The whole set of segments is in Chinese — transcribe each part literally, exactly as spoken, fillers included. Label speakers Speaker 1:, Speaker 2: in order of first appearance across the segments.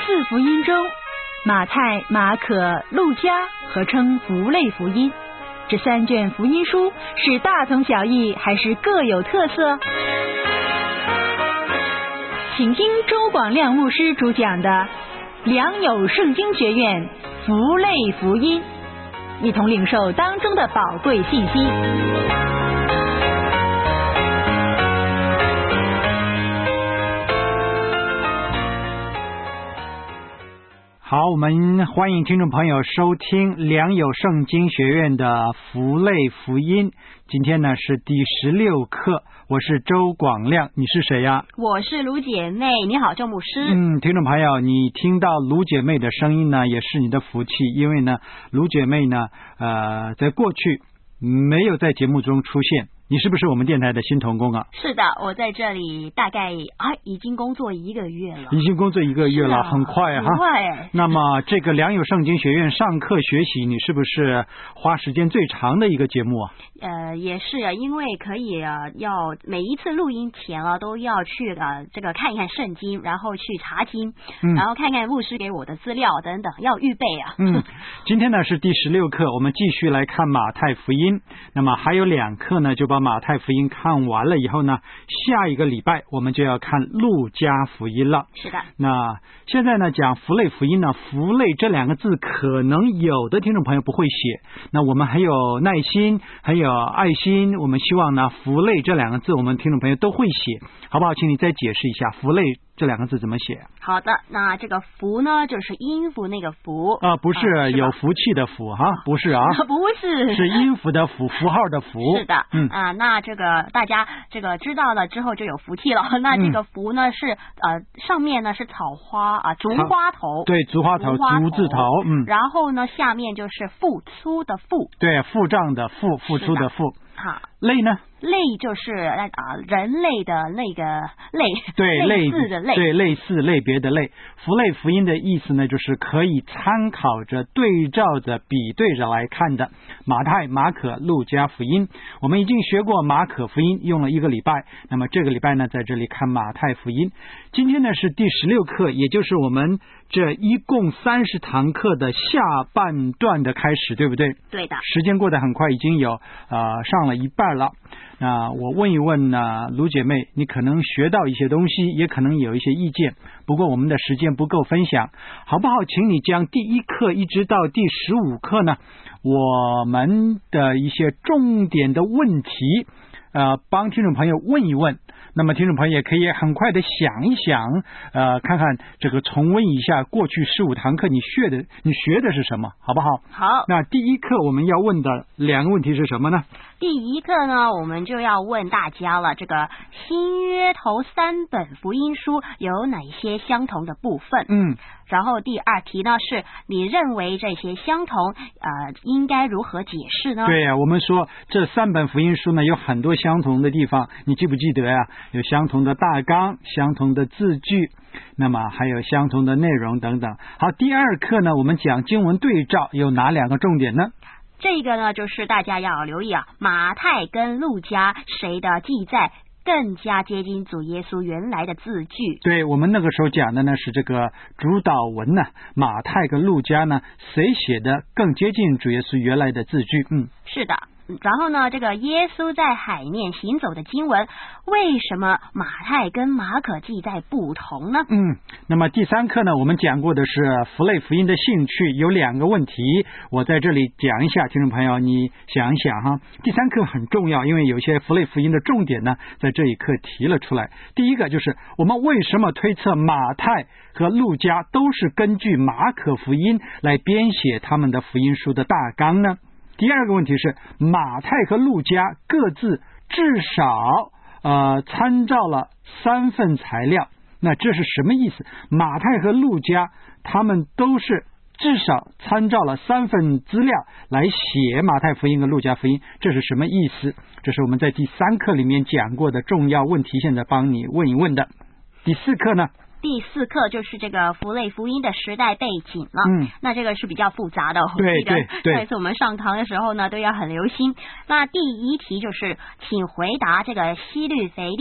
Speaker 1: 四福音中，马太、马可、路加合称福类福音。这三卷福音书是大同小异，还是各有特色？请听周广亮牧师主讲的良友圣经学院福类福音，一同领受当中的宝贵信息。
Speaker 2: 好，我们欢迎听众朋友收听良友圣经学院的福类福音。今天呢是第十六课，我是周广亮，你是谁呀？
Speaker 3: 我是卢姐妹。你好，周牧师。
Speaker 2: 嗯，听众朋友，你听到卢姐妹的声音呢，也是你的福气，因为呢，卢姐妹呢，呃，在过去没有在节目中出现。你是不是我们电台的新同工啊？
Speaker 3: 是的，我在这里大概啊已经工作一个月了。
Speaker 2: 已经工作一个月了，很快哈。
Speaker 3: 很快。
Speaker 2: 那么这个良友圣经学院上课学习，你是不是花时间最长的一个节目啊？
Speaker 3: 呃，也是啊，因为可以啊，要每一次录音前啊，都要去啊这个看一看圣经，然后去查经，嗯、然后看看牧师给我的资料等等，要预备啊。
Speaker 2: 嗯，今天呢是第十六课，我们继续来看马太福音。那么还有两课呢，就把马太福音看完了以后呢，下一个礼拜我们就要看路加福音了。
Speaker 3: 是的。
Speaker 2: 那现在呢讲福类福音呢，福类这两个字可能有的听众朋友不会写，那我们还有耐心，还有爱心，我们希望呢福类这两个字我们听众朋友都会写，好不好？请你再解释一下福类这两个字怎么写？
Speaker 3: 好的，那这个福呢，就是音符那个福
Speaker 2: 啊，不是、啊、有福气的福哈，不是啊，
Speaker 3: 不是，
Speaker 2: 是音符的符，符号的符。
Speaker 3: 是的，嗯啊，那这个大家这个知道了之后就有福气了。那这个福呢、嗯、是呃上面呢是草花啊，竹花头，
Speaker 2: 对，竹花头，竹字头，嗯，
Speaker 3: 然后呢下面就是腹粗的腹，
Speaker 2: 对，腹胀的腹，腹粗的腹。
Speaker 3: 好，
Speaker 2: 类呢？
Speaker 3: 类就是啊人类的那个类，
Speaker 2: 对，
Speaker 3: 类似的类，
Speaker 2: 对，类似类别的类。福类福音的意思呢，就是可以参考着、对照着、比对着来看的。马太、马可、路加福音，我们已经学过马可福音，用了一个礼拜。那么这个礼拜呢，在这里看马太福音。今天呢是第十六课，也就是我们这一共三十堂课的下半段的开始，对不对？
Speaker 3: 对的。
Speaker 2: 时间过得很快，已经有呃上了一半了。那我问一问呢，卢姐妹，你可能学到一些东西，也可能有一些意见，不过我们的时间不够分享，好不好？请你将第一课一直到第十五课呢，我们的一些重点的问题，呃，帮听众朋友问一问。那么听众朋友也可以很快的想一想，呃，看看这个重温一下过去十五堂课你学的你学的是什么，好不好？
Speaker 3: 好。
Speaker 2: 那第一课我们要问的两个问题是什么呢？
Speaker 3: 第一课呢，我们就要问大家了，这个新约头三本福音书有哪些相同的部分？
Speaker 2: 嗯。
Speaker 3: 然后第二题呢，是你认为这些相同，呃，应该如何解释呢？
Speaker 2: 对呀、啊，我们说这三本福音书呢有很多相同的地方，你记不记得呀、啊？有相同的大纲、相同的字句，那么还有相同的内容等等。好，第二课呢，我们讲经文对照，有哪两个重点呢？
Speaker 3: 这个呢，就是大家要留意啊，马太跟路加谁的记载更加接近主耶稣原来的字句。对，
Speaker 2: 我们那个时候讲的呢是这个主导文呢，马太跟路加呢谁写的更接近主耶稣原来的字句？嗯，
Speaker 3: 是的。然后呢，这个耶稣在海面行走的经文，为什么马太跟马可记载不同呢？
Speaker 2: 嗯，那么第三课呢，我们讲过的是福类福音的兴趣，有两个问题，我在这里讲一下，听众朋友你想一想哈。第三课很重要，因为有些福类福音的重点呢，在这一课提了出来。第一个就是我们为什么推测马太和路加都是根据马可福音来编写他们的福音书的大纲呢？第二个问题是马太和路加各自至少呃参照了三份材料，那这是什么意思？马太和路加他们都是至少参照了三份资料来写马太福音和路加福音，这是什么意思？这是我们在第三课里面讲过的重要问题，现在帮你问一问的。第四课呢，
Speaker 3: 第四课就是这个福类福音的时代背景了。嗯，那这个是比较复杂的。
Speaker 2: 对对对，
Speaker 3: 上一次我们上堂的时候呢，都要很留心。那第一题就是，请回答这个希律腓利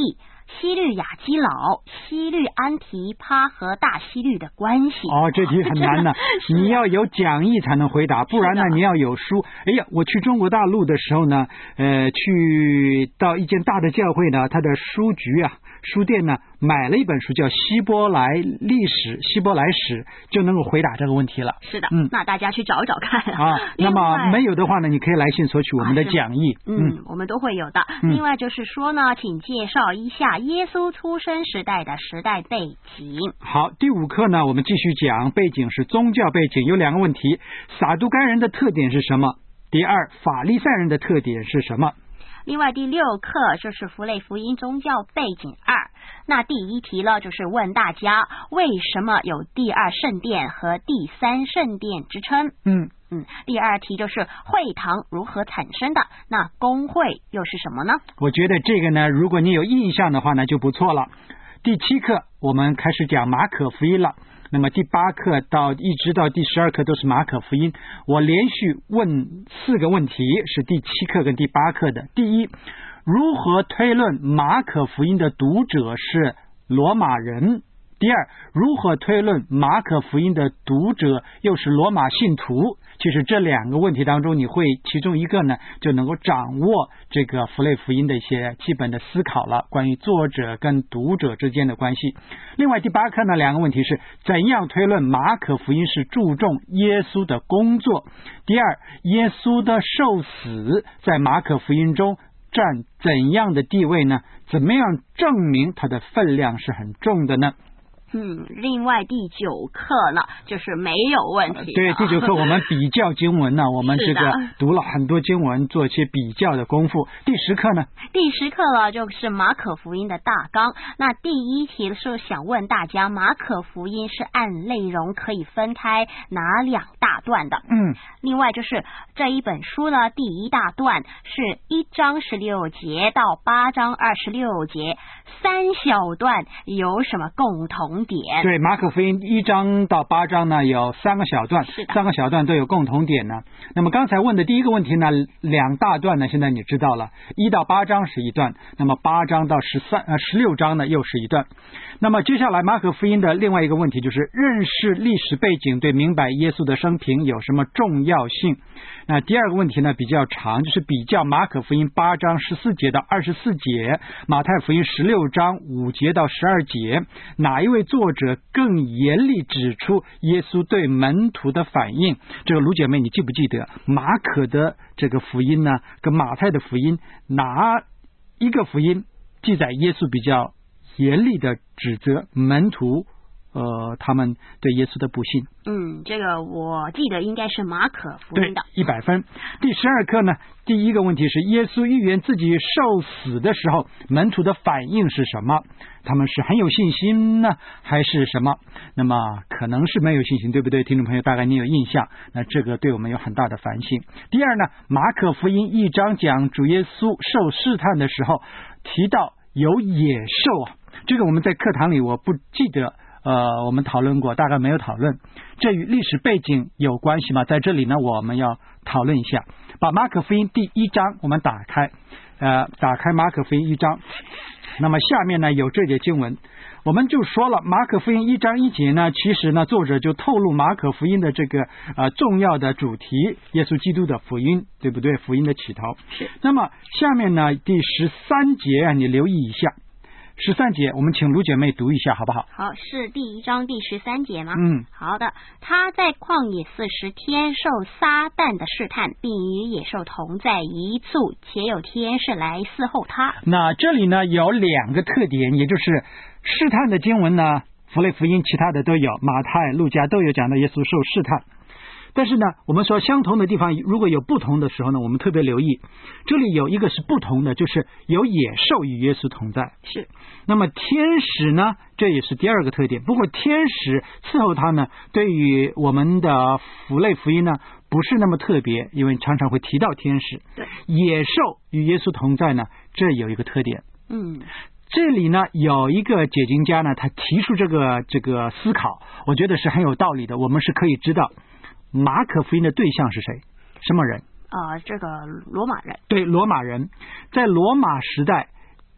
Speaker 3: 西律亚基老、西律安提帕和大西律的关系。
Speaker 2: 哦，这题很难呢，你要有讲义才能回答，不然呢你要有书。哎呀，我去中国大陆的时候呢，呃，去到一间大的教会呢，它的书局啊。书店呢买了一本书叫希伯来历史希伯来史，就能够回答这个问题了。
Speaker 3: 是的，嗯，那大家去找一找看啊。
Speaker 2: 啊那么没有的话呢，你可以来信索取我们的讲义。
Speaker 3: 啊、嗯, 嗯，我们都会有的、嗯。另外就是说呢，请介绍一下耶稣出生时代的时代背景。
Speaker 2: 好，第五课呢，我们继续讲背景是宗教背景，有两个问题：撒都该人的特点是什么？第二，法利赛人的特点是什么？
Speaker 3: 另外第六课就是符类福音宗教背景二，那第一题呢就是问大家为什么有第二圣殿和第三圣殿之称。
Speaker 2: 嗯
Speaker 3: 嗯，第二题就是会堂如何产生的，那公会又是什么呢？
Speaker 2: 我觉得这个呢，如果你有印象的话呢就不错了。第七课我们开始讲马可福音了，那么第八课到一直到第十二课都是马可福音。我连续问四个问题，是第七课跟第八课的。第一，如何推论马可福音的读者是罗马人？第二，如何推论马可福音的读者又是罗马信徒？其实这两个问题当中，你会其中一个呢，就能够掌握这个符类福音的一些基本的思考了，关于作者跟读者之间的关系。另外第八课呢，两个问题是怎样推论马可福音是注重耶稣的工作？第二，耶稣的受死在马可福音中占怎样的地位呢？怎么样证明它的分量是很重的呢？
Speaker 3: 嗯，另外第九课呢，就是没有问题。
Speaker 2: 对，第九课我们比较经文呢，我们这个读了很多经文，做一些比较的功夫。第十课呢？
Speaker 3: 第十课呢，就是马可福音的大纲。那第一题是想问大家，马可福音是按内容可以分开哪两大段的？
Speaker 2: 嗯。
Speaker 3: 另外就是这一本书呢，第一大段是一章十六节到八章二十六节，三小段有什么共同点？
Speaker 2: 对，马可福音一章到八章呢有三个小段，三个小段都有共同点呢。那么刚才问的第一个问题呢，两大段呢，现在你知道了，一到八章是一段，那么八章到十三呃十六章呢又是一段。那么接下来马可福音的另外一个问题就是认识历史背景对明白耶稣的生平有什么重要性？那第二个问题呢比较长，就是比较马可福音八章十四节到二十四节，马太福音十六章五节到十二节，哪一位作者更严厉指出耶稣对门徒的反应？这个卢姐妹你记不记得马可的这个福音呢跟马太的福音，哪一个福音记载耶稣比较严厉的指责门徒呃，他们对耶稣的不信？
Speaker 3: 嗯，这个我记得应该是马可福音的。
Speaker 2: 对，一百分。第十二课呢，第一个问题是耶稣预言自己受死的时候，门徒的反应是什么？他们是很有信心呢，还是什么？那么可能是没有信心，对不对？听众朋友，大概你有印象，那这个对我们有很大的反省。第二呢，马可福音一章讲主耶稣受试探的时候，提到有野兽啊，这个我们在课堂里我不记得。呃，我们讨论过，大概没有讨论。这与历史背景有关系吗？在这里呢，我们要讨论一下。把马可福音第一章我们打开，呃，打开马可福音一章。那么下面呢有这节经文，我们就说了，马可福音一章一节呢，其实呢作者就透露马可福音的这个呃重要的主题，耶稣基督的福音，对不对？福音的起头。
Speaker 3: 是。
Speaker 2: 那么下面呢第十三节啊，你留意一下。十三节，我们请卢姐妹读一下好不好？
Speaker 3: 好，是第一章第十三节吗？
Speaker 2: 嗯，
Speaker 3: 好的。他在旷野四十天受撒旦的试探，并与野兽同在一处，且有天使来伺候他。
Speaker 2: 那这里呢有两个特点，也就是试探的经文呢，符类福音其他的都有，马太、路加都有讲到耶稣受试探。但是呢，我们说相同的地方如果有不同的时候呢，我们特别留意，这里有一个是不同的，就是有野兽与耶稣同在。
Speaker 3: 是。那
Speaker 2: 么天使呢，这也是第二个特点。不过天使伺候他呢，对于我们的符类福音呢不是那么特别，因为常常会提到天使。
Speaker 3: 对。
Speaker 2: 野兽与耶稣同在呢，这有一个特点。
Speaker 3: 嗯。
Speaker 2: 这里呢有一个解经家呢，他提出这个这个思考，我觉得是很有道理的。我们是可以知道马可福音的对象是谁？什么人？
Speaker 3: 啊、呃，这个罗马人。
Speaker 2: 对，罗马人。在罗马时代，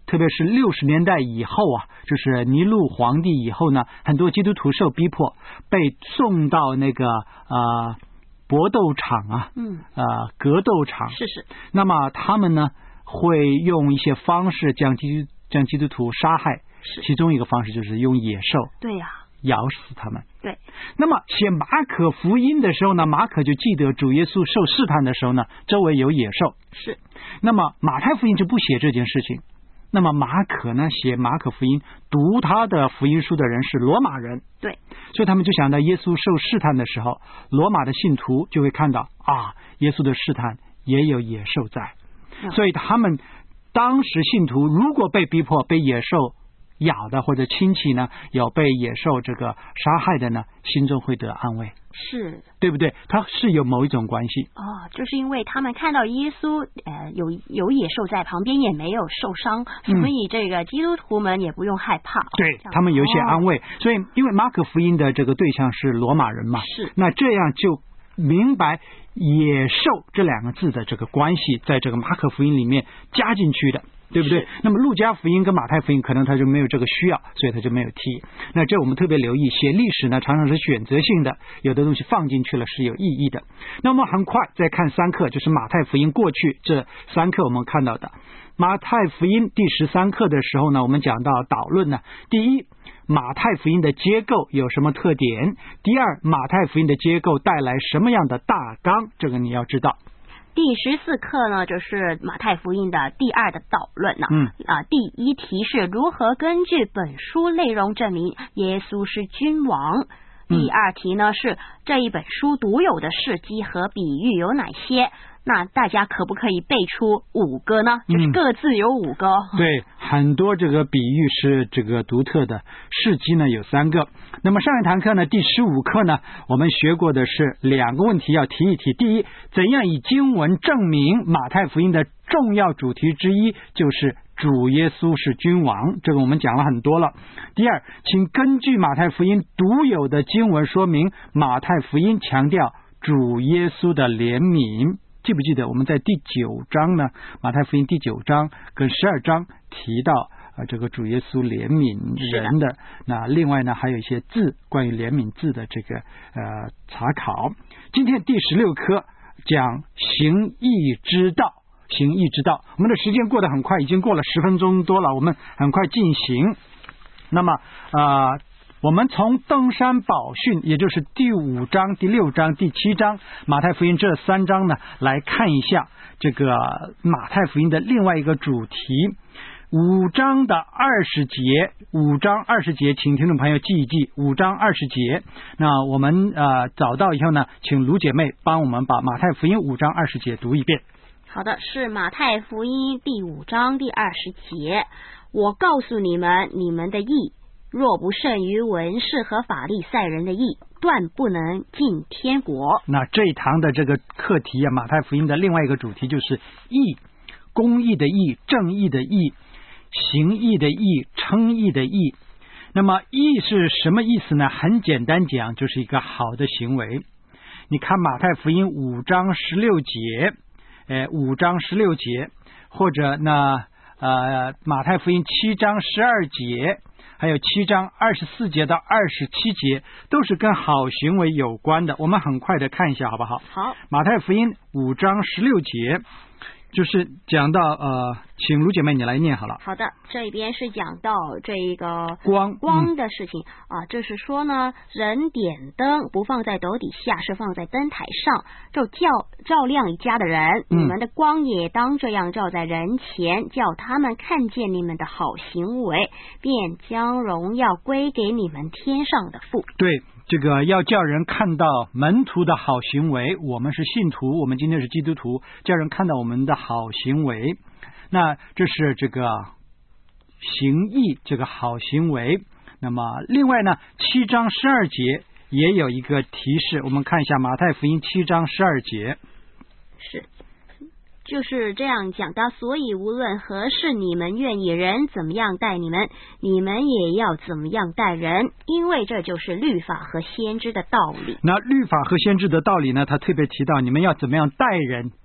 Speaker 2: 特别是六十年代以后啊，就是尼禄皇帝以后呢，很多基督徒受逼迫，被送到那个呃搏斗场啊，
Speaker 3: 嗯，
Speaker 2: 呃格斗场，
Speaker 3: 是是。
Speaker 2: 那么他们呢会用一些方式将基督将基督徒杀害，其中一个方式就是用野兽，
Speaker 3: 对呀、啊，
Speaker 2: 咬死他们。
Speaker 3: 对。
Speaker 2: 那么写马可福音的时候呢，马可就记得主耶稣受试探的时候呢，周围有野兽。
Speaker 3: 是。
Speaker 2: 那么马太福音就不写这件事情。那么马可呢，写马可福音，读他的福音书的人是罗马人。
Speaker 3: 对。
Speaker 2: 所以他们就想到耶稣受试探的时候，罗马的信徒就会看到啊，耶稣的试探也有野兽在。嗯、所以他们当时信徒如果被逼迫被野兽咬的，或者亲戚呢有被野兽这个杀害的呢，心中会得安慰，
Speaker 3: 是
Speaker 2: 对不对？它是有某一种关系
Speaker 3: 哦，就是因为他们看到耶稣呃有有野兽在旁边，也没有受伤，
Speaker 2: 嗯、
Speaker 3: 所以这个基督徒们也不用害怕，
Speaker 2: 对他们有一些安慰。哦、所以因为马可福音的这个对象是罗马人嘛，
Speaker 3: 是
Speaker 2: 那这样就明白野兽这两个字的这个关系，在这个马可福音里面加进去的，对不对？那么路加福音跟马太福音可能他就没有这个需要，所以他就没有提。那这我们特别留意，写历史呢常常是选择性的，有的东西放进去了是有意义的。那么很快再看三课，就是马太福音过去这三课我们看到的。马太福音第十三课的时候呢，我们讲到导论呢，第一，马太福音的结构有什么特点？第二，马太福音的结构带来什么样的大纲？这个你要知道。
Speaker 3: 第十四课呢，就是马太福音的第二的导论呢。
Speaker 2: 嗯
Speaker 3: 啊，第一题是如何根据本书内容证明耶稣是君王。
Speaker 2: 嗯、
Speaker 3: 第二题呢是这一本书独有的事迹和比喻有哪些？那大家可不可以背出五个呢？就是各自有五个。
Speaker 2: 嗯、对，很多这个比喻是这个独特的，事迹呢有三个。那么上一堂课呢，第十五课呢，我们学过的是两个问题要提一提。第一，怎样以经文证明马太福音的重要主题之一就是主耶稣是君王，这个我们讲了很多了。第二，请根据马太福音独有的经文说明马太福音强调主耶稣的怜悯。记不记得我们在第九章呢，马太福音第九章跟十二章提到呃这个主耶稣怜悯人的，那另外呢还有一些字关于怜悯字的这个呃查考。今天第十六课讲行义之道，行义之道。我们的时间过得很快，已经过了十分钟多了，我们很快进行。那么啊。呃我们从登山宝训，也就是第五章、第六章、第七章，马太福音这三章呢，来看一下这个马太福音的另外一个主题。五章的二十节，五章二十节，请听众朋友记一记，五章二十节。那我们呃找到以后呢，请卢姐妹帮我们把马太福音五章二十节读一遍。
Speaker 3: 好的，是马太福音第五章第二十节。我告诉你们，你们的义若不胜于文士和法利赛人的义，断不能进天国。
Speaker 2: 那这一堂的这个课题啊，马太福音的另外一个主题就是义，公义的义，正义的义，行义的义，称义的义。那么义是什么意思呢？很简单讲，就是一个好的行为。你看马太福音五章十六节，呃，五章十六节，或者呢，呃，马太福音七章十二节。还有七章二十四节到二十七节都是跟好行为有关的，我们很快的看一下好不好？
Speaker 3: 好。
Speaker 2: 马太福音五章十六节就是讲到呃，请卢姐妹你来念好了。
Speaker 3: 好的，这边是讲到这个
Speaker 2: 光
Speaker 3: 光的事情、嗯、啊，就是说呢，人点灯不放在斗底下，是放在灯台上，就照照亮一家的人、嗯、你们的光也当这样照在人前，叫他们看见你们的好行为，便将荣耀归给你们天上的父。
Speaker 2: 对，这个要叫人看到门徒的好行为，我们是信徒，我们今天是基督徒，叫人看到我们的好行为，那这是这个行义，这个好行为。那么另外呢，七章十二节也有一个提示，我们看一下马太福音七章十二节。
Speaker 3: 是就是这样讲的，所以无论何事，你们愿意人怎么样待你们，你们也要怎么样待人，因为这就是律法和先知的道理。
Speaker 2: 那律法和先知的道理呢，他特别提到你们要怎么样待人，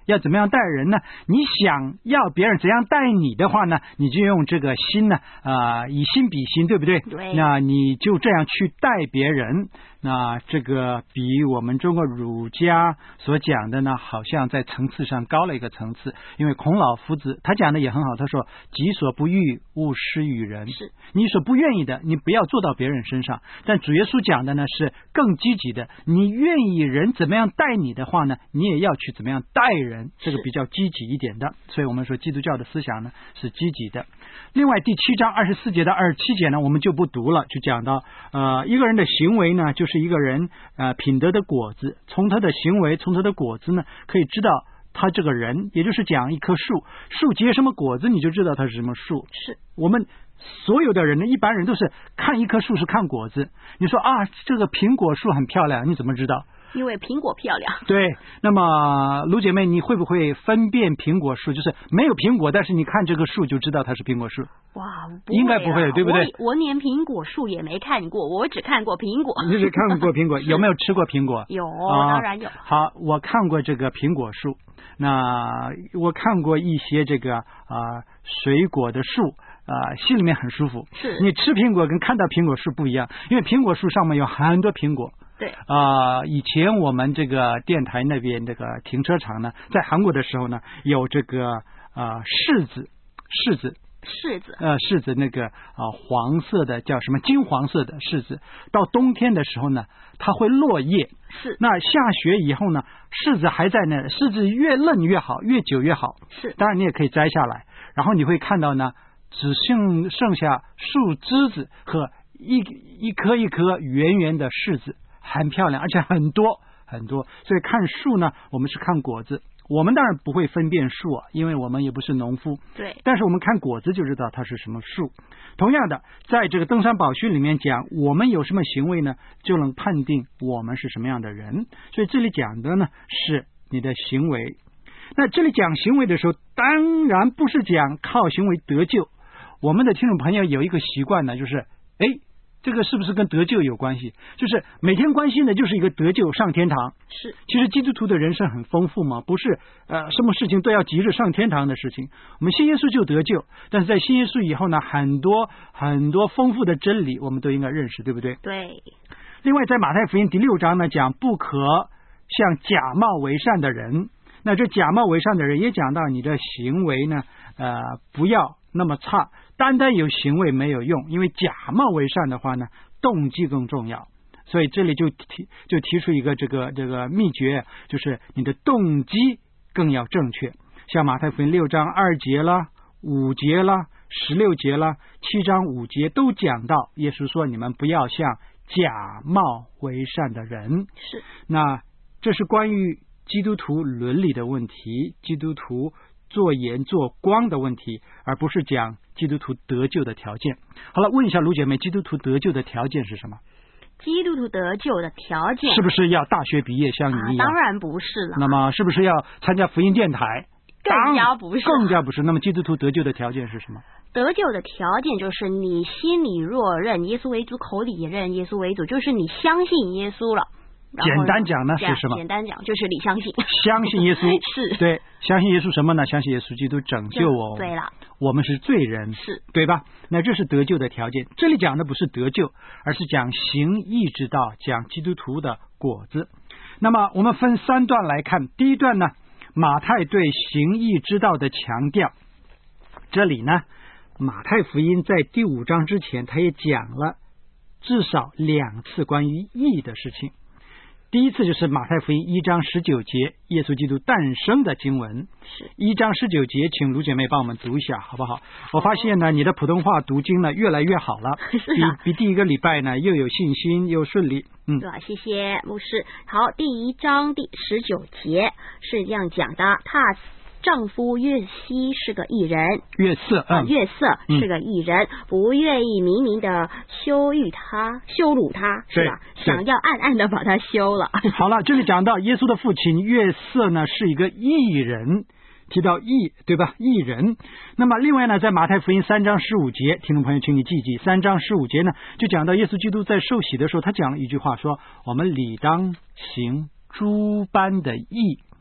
Speaker 2: 要怎么样待人呢？你想要别人怎样待你的话呢，你就用这个心呢，呃，以心比心，对不对？
Speaker 3: 对。
Speaker 2: 那你就这样去待别人。那这个比我们中国儒家所讲的呢，好像在层次上高了一个层次。因为孔老夫子他讲的也很好，他说己所不欲，勿施于人。
Speaker 3: 是
Speaker 2: 你所不愿意的，你不要做到别人身上。但主耶稣讲的呢是更积极的，你愿意人怎么样待你的话呢，你也要去怎么样待人，这个比较积极一点的。所以我们说基督教的思想呢是积极的。另外第七章二十四节到二十七节呢，我们就不读了，就讲到呃一个人的行为呢，就是一个人呃品德的果子。从他的行为，从他的果子呢，可以知道他这个人，也就是讲一棵树，树结什么果子，你就知道它是什么树。
Speaker 3: 是
Speaker 2: 我们所有的人呢，一般人都是看一棵树是看果子。你说啊，这个苹果树很漂亮，你怎么知道？
Speaker 3: 因为苹果漂亮。
Speaker 2: 对，那么卢姐妹，你会不会分辨苹果树？就是没有苹果，但是你看这个树就知道它是苹果树。
Speaker 3: 哇，
Speaker 2: 应该不会，对不对？
Speaker 3: 我, 我连苹果树也没看过，我只看过苹果。
Speaker 2: 你只看过苹果，有没有吃过苹果？
Speaker 3: 有、啊，当然有。
Speaker 2: 好，我看过这个苹果树，那我看过一些这个啊、呃、水果的树。啊、呃，心里面很舒服。
Speaker 3: 是
Speaker 2: 你吃苹果跟看到苹果树不一样，因为苹果树上面有很多苹果。
Speaker 3: 对
Speaker 2: 啊、呃，以前我们这个电台那边这个停车场呢，在韩国的时候呢，有这个啊柿子，柿子，
Speaker 3: 柿子，
Speaker 2: 呃，柿子那个啊、呃、黄色的叫什么金黄色的柿子，到冬天的时候呢，它会落叶。
Speaker 3: 是。
Speaker 2: 那下雪以后呢，柿子还在那，柿子越嫩越好，越久越好。
Speaker 3: 是。
Speaker 2: 当然你也可以摘下来，然后你会看到呢。只剩剩下树枝子和一一颗一颗圆圆的柿子，很漂亮，而且很多很多。所以看树呢，我们是看果子。我们当然不会分辨树啊，因为我们也不是农夫。
Speaker 3: 对。
Speaker 2: 但是我们看果子就知道它是什么树。同样的，在这个登山宝训里面讲，我们有什么行为呢，就能判定我们是什么样的人。所以这里讲的呢是你的行为。那这里讲行为的时候，当然不是讲靠行为得救。我们的听众朋友有一个习惯呢，就是哎，这个是不是跟得救有关系？就是每天关心的就是一个得救上天堂。
Speaker 3: 是。
Speaker 2: 其实基督徒的人生很丰富嘛，不是呃什么事情都要急着上天堂的事情。我们信耶稣就得救，但是在信耶稣以后呢，很多很多丰富的真理我们都应该认识，对不对？
Speaker 3: 对。
Speaker 2: 另外在马太福音第六章呢，讲不可像假冒为善的人。那这假冒为善的人也讲到你的行为呢，呃，不要那么差，单单有行为没有用，因为假冒为善的话呢，动机更重要。所以这里就提就提出一个这个这个秘诀，就是你的动机更要正确。像马太福音六章二节啦、五节啦、十六节啦、七章五节都讲到，耶稣说你们不要像假冒为善的人。
Speaker 3: 是。那
Speaker 2: 这是关于基督徒伦理的问题，基督徒做盐做光的问题，而不是讲基督徒得救的条件。好了，问一下卢姐妹，基督徒得救的条件是什么？
Speaker 3: 基督徒得救的条件
Speaker 2: 是不是要大学毕业像你一样、
Speaker 3: 啊、当然不是了。
Speaker 2: 那么是不是要参加福音电台？
Speaker 3: 更加不是，
Speaker 2: 更加不是。那么基督徒得救的条件是什么？
Speaker 3: 得救的条件就是你心里若认耶稣为主，口里也认耶稣为主，就是你相信耶稣了。
Speaker 2: 简单讲呢是什么？
Speaker 3: 简单讲就是你相信，
Speaker 2: 相信耶稣
Speaker 3: 是
Speaker 2: 对，相信耶稣什么呢？相信耶稣基督拯救我，
Speaker 3: 对了，
Speaker 2: 我们是罪人，
Speaker 3: 是
Speaker 2: 对吧？那这是得救的条件。这里讲的不是得救，而是讲行义之道，讲基督徒的果子。那么我们分三段来看，第一段呢，马太对行义之道的强调。这里呢，马太福音在第五章之前，他也讲了至少两次关于义的事情。第一次就是马太福音一章十九节，耶稣基督诞生的经文。
Speaker 3: 是
Speaker 2: 一章十九节，请卢姐妹帮我们读一下好不好？我发现呢，你的普通话读经呢越来越好了，比比第一个礼拜呢又有信心又顺利。嗯，
Speaker 3: 对吧？谢谢牧师。好，第一章第十九节是这样讲的：他丈夫约西是个义人，
Speaker 2: 约瑟，
Speaker 3: 嗯，约瑟是个义人，嗯、不愿意明明的羞辱他，羞辱他，是吧？想要暗暗的把他休了。
Speaker 2: 好了，这里讲到耶稣的父亲约瑟呢是一个义人，提到义，对吧？义人。那么另外呢，在马太福音三章十五节，听众朋友请你记记，三章十五节呢就讲到耶稣基督在受洗的时候，他讲了一句话说：我们理当行诸般的义。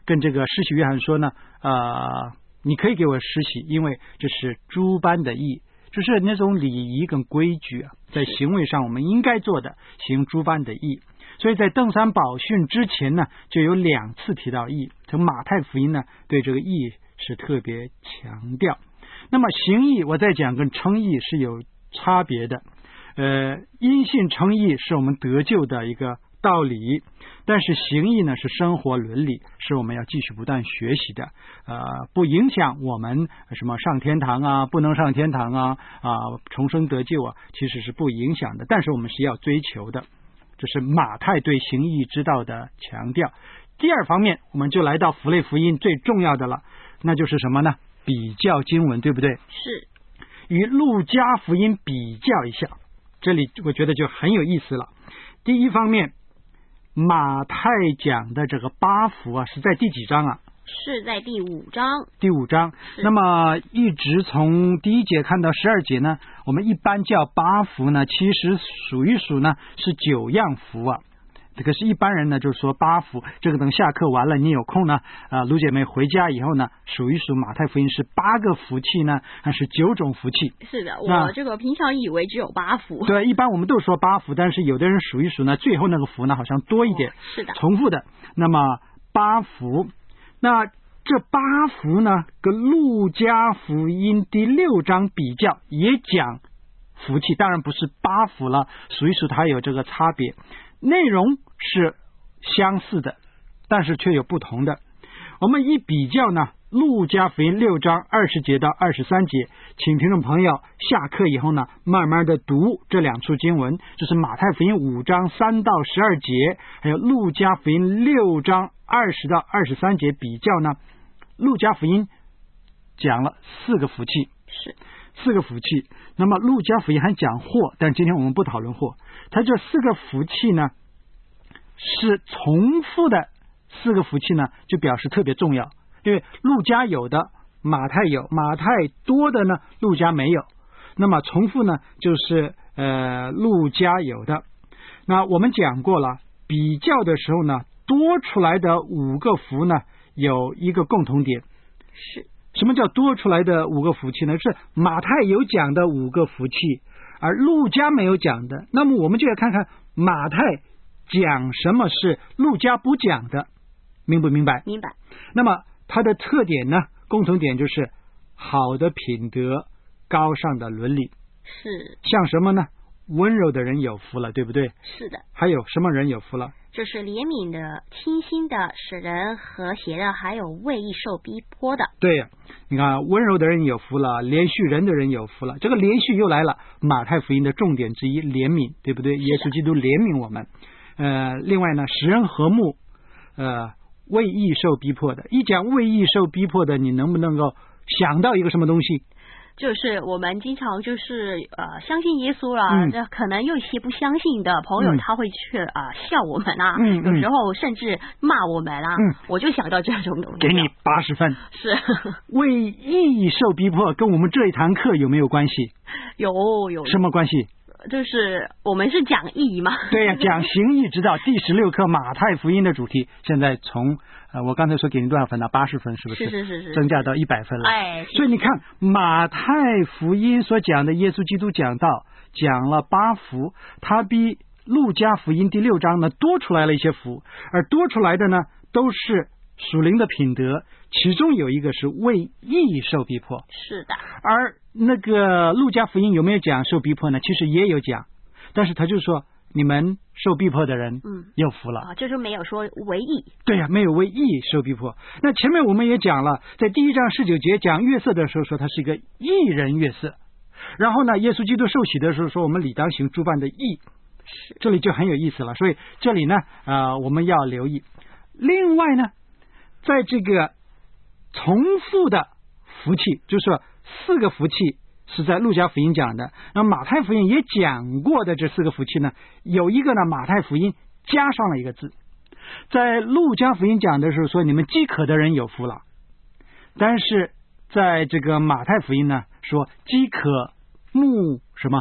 Speaker 2: 跟这个施洗约翰说呢，呃，你可以给我施洗，因为这是诸般的义，就是那种礼仪跟规矩啊，在行为上我们应该做的，行诸般的义。所以在登山宝训之前呢，就有两次提到义。从马太福音呢，对这个义是特别强调。那么行义，我再讲跟称义是有差别的。呃，因信称义是我们得救的一个道理，但是行义呢是生活伦理，是我们要继续不断学习的。呃，不影响我们什么上天堂啊，不能上天堂啊，啊、呃，重生得救啊，其实是不影响的。但是我们是要追求的，这是马太对行义之道的强调。第二方面，我们就来到符类福音最重要的了，那就是什么呢？比较经文，对不对？
Speaker 3: 是
Speaker 2: 与路加福音比较一下，这里我觉得就很有意思了。第一方面，马太讲的这个八福啊，是在第几章啊？
Speaker 3: 是在第五章。
Speaker 2: 第五章。那么一直从第一节看到十二节呢，我们一般叫八福呢，其实数一数呢是九样福啊。可是一般人呢就说八福，这个等下课完了你有空呢，呃，卢姐妹回家以后呢数一数马太福音是八个福气呢还是九种福气。
Speaker 3: 是的，我这个平常以为只有八福。
Speaker 2: 对，一般我们都说八福，但是有的人数一数呢，最后那个福呢好像多一点。
Speaker 3: 哦、是的，
Speaker 2: 重复的。那么八福，那这八福呢跟路加福音第六章比较，也讲福气，当然不是八福了，数一数它有这个差别，内容是相似的，但是却有不同的。我们一比较呢，路加福音六章二十节到二十三节，请听众朋友下课以后呢，慢慢的读这两处经文，就是马太福音五章三到十二节，还有路加福音六章二十到二十三节比较呢。路加福音讲了四个福气，
Speaker 3: 是
Speaker 2: 四个福气。那么路加福音还讲祸，但今天我们不讨论祸。它这四个福气呢是重复的，四个福气呢就表示特别重要，因为路加有的马太有，马太多的呢路加没有，那么重复呢就是呃路加有的。那我们讲过了，比较的时候呢，多出来的五个福呢有一个共同点。
Speaker 3: 是
Speaker 2: 什么叫多出来的五个福气呢？是马太有讲的五个福气，而路加没有讲的。那么我们就要看看马太讲什么是路加不讲的，明不明白？
Speaker 3: 明白。
Speaker 2: 那么它的特点呢，共同点就是好的品德，高尚的伦理。
Speaker 3: 是
Speaker 2: 像什么呢？温柔的人有福了，对不对？
Speaker 3: 是的。
Speaker 2: 还有什么人有福了？
Speaker 3: 就是怜悯的、清心的、使人和谐的，还有为义受逼迫的。
Speaker 2: 对呀，你看温柔的人有福了，连续人的人有福了。这个连续又来了，马太福音的重点之一，怜悯，对不对？耶稣基督怜悯我们。呃，另外呢，使人和睦，呃，为义受逼迫的。一讲为义受逼迫的，你能不能够想到一个什么东西？
Speaker 3: 就是我们经常就是呃相信耶稣了，这、嗯、可能有一些不相信的朋友，嗯、他会去啊、呃、笑我们啊，嗯、有时候甚至骂我们啊，嗯、我就想到这种东西。
Speaker 2: 给你八十分。
Speaker 3: 是
Speaker 2: 为义受逼迫，跟我们这一堂课有没有关系？
Speaker 3: 有有。
Speaker 2: 什么关系？
Speaker 3: 就是我们是讲义嘛。
Speaker 2: 对呀、啊，讲行义之道，第十六课马太福音的主题，现在从呃我刚才说给你多少分呢？八十分，是不是？
Speaker 3: 是是是是。
Speaker 2: 增加到一百分了。
Speaker 3: 哎。
Speaker 2: 所以你看马太福音所讲的耶稣基督讲道，讲了八福，他比路加福音第六章呢多出来了一些福，而多出来的呢都是属灵的品德，其中有一个是为义受逼迫。
Speaker 3: 是的。
Speaker 2: 而那个路加福音有没有讲受逼迫呢？其实也有讲，但是他就说你们受逼迫的人嗯有福了、
Speaker 3: 啊、就是没有说为义。
Speaker 2: 对呀、啊，没有为义受逼迫。那前面我们也讲了，在第一章十九节讲约瑟的时候说他是一个义人约瑟，然后呢耶稣基督受洗的时候说我们理当行诸般的义，这里就很有意思了。所以这里呢呃我们要留意。另外呢，在这个重复的福气，就是说四个福气是在路加福音讲的，那马太福音也讲过的这四个福气呢，有一个呢马太福音加上了一个字，在路加福音讲的时候说你们饥渴的人有福了，但是在这个马太福音呢说饥渴慕什么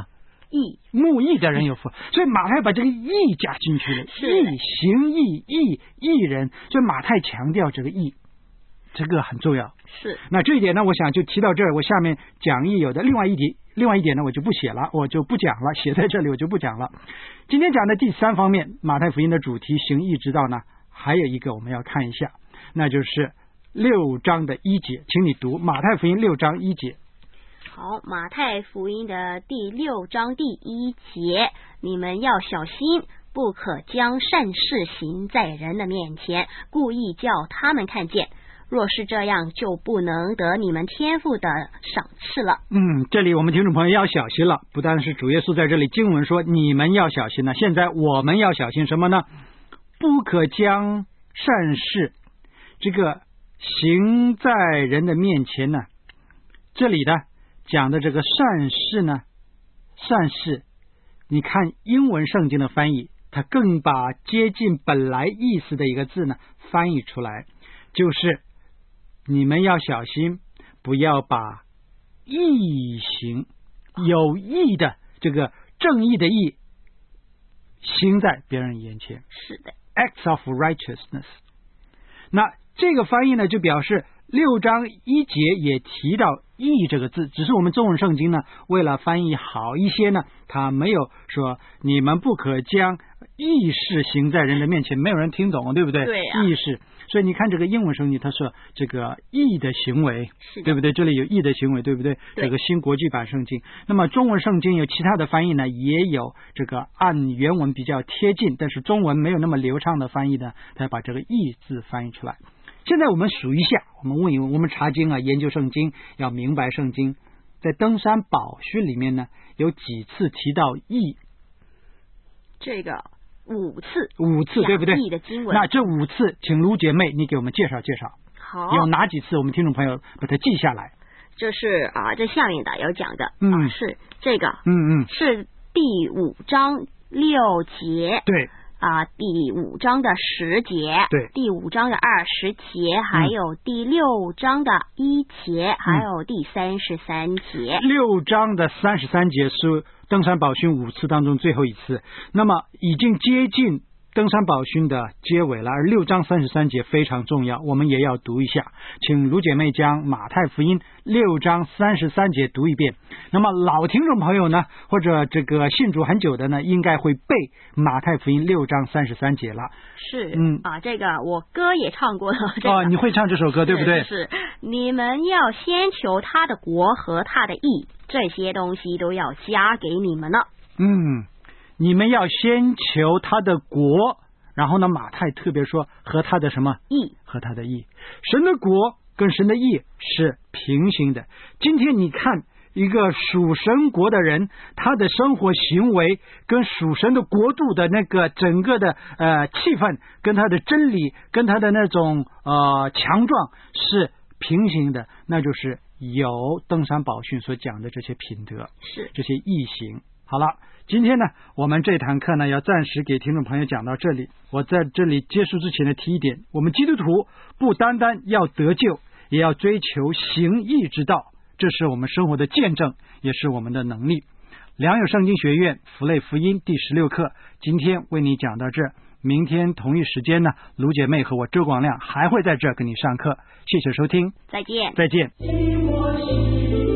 Speaker 3: 义，
Speaker 2: 木义的人有福。所以马太把这个义加进去了，义行义义义人，所以马太强调这个义，这个很重要。
Speaker 3: 是。
Speaker 2: 那这一点呢，我想就提到这儿。我下面讲义有的另外一点，另外一点呢，我就不写了，我就不讲了，写在这里我就不讲了。今天讲的第三方面，马太福音的主题行义之道呢，还有一个我们要看一下，那就是六章的一节，请你读马太福音六章一节。
Speaker 3: 好，马太福音的第六章第一节，你们要小心，不可将善事行在人的面前，故意叫他们看见。若是这样，就不能得你们天父的赏赐了。
Speaker 2: 嗯，这里我们听众朋友要小心了，不但是主耶稣在这里经文说你们要小心了，现在我们要小心什么呢？不可将善事这个行在人的面前呢，这里呢讲的这个善事呢，善事，你看英文圣经的翻译，它更把接近本来意思的一个字呢翻译出来，就是你们要小心，不要把义行有义的这个正义的义行在别人眼前。
Speaker 3: 是的
Speaker 2: ，acts of righteousness。那这个翻译呢，就表示六章一节也提到义这个字，只是我们中文圣经呢，为了翻译好一些呢，它没有说你们不可将义事行在人的面前，没有人听懂，对不对？
Speaker 3: 对啊，
Speaker 2: 义事。所以你看这个英文圣经，它说这个义的行为，对不对？这里有义的行为，对不对？
Speaker 3: 对，
Speaker 2: 这个新国际版圣经。那么中文圣经有其他的翻译呢，也有这个按原文比较贴近，但是中文没有那么流畅的翻译呢，它把这个义字翻译出来。现在我们数一下，我们问一问，我们查经啊，研究圣经，要明白圣经，在登山宝训里面呢，有几次提到义？
Speaker 3: 这个五次，
Speaker 2: 五次，对不对？
Speaker 3: 义的经文。
Speaker 2: 那这五次，请卢姐妹你给我们介绍介绍。
Speaker 3: 好，
Speaker 2: 有哪几次？我们听众朋友把它记下来。
Speaker 3: 这是啊，这下面的有讲的，
Speaker 2: 嗯，
Speaker 3: 啊、是这个，
Speaker 2: 嗯嗯，
Speaker 3: 是第五章六节，
Speaker 2: 对。
Speaker 3: 啊，第五章的十节，
Speaker 2: 对，
Speaker 3: 第五章的二十节，还有第六章的一节，嗯、还有第三十三节。
Speaker 2: 六章的三十三节是登山宝训五次当中最后一次，那么已经接近登山宝训的结尾了，而六章三十三节非常重要，我们也要读一下。请卢姐妹将马太福音六章三十三节读一遍。那么老听众朋友呢，或者这个信主很久的呢，应该会背马太福音六章三十三节了。
Speaker 3: 是，
Speaker 2: 嗯
Speaker 3: 啊，这个我歌也唱过了。这个、
Speaker 2: 哦，你会唱这首歌对不对？
Speaker 3: 是, 是，你们要先求他的国和他的义，这些东西都要加给你们了。
Speaker 2: 嗯。你们要先求他的国，然后呢，马太特别说和他的什么
Speaker 3: 义，
Speaker 2: 和他的义，神的国跟神的义是平行的。今天你看一个属神国的人，他的生活行为跟属神的国度的那个整个的呃气氛，跟他的真理，跟他的那种呃强壮是平行的，那就是有登山宝训所讲的这些品德，
Speaker 3: 是
Speaker 2: 这些义行。好了，今天呢，我们这堂课呢要暂时给听众朋友讲到这里。我在这里结束之前呢提一点，我们基督徒不单单要得救，也要追求行义之道，这是我们生活的见证，也是我们的能力。良友圣经学院福类福音第十六课，今天为你讲到这，明天同一时间呢，卢姐妹和我周广亮还会在这跟你上课。谢谢收听，
Speaker 3: 再见，
Speaker 2: 再见。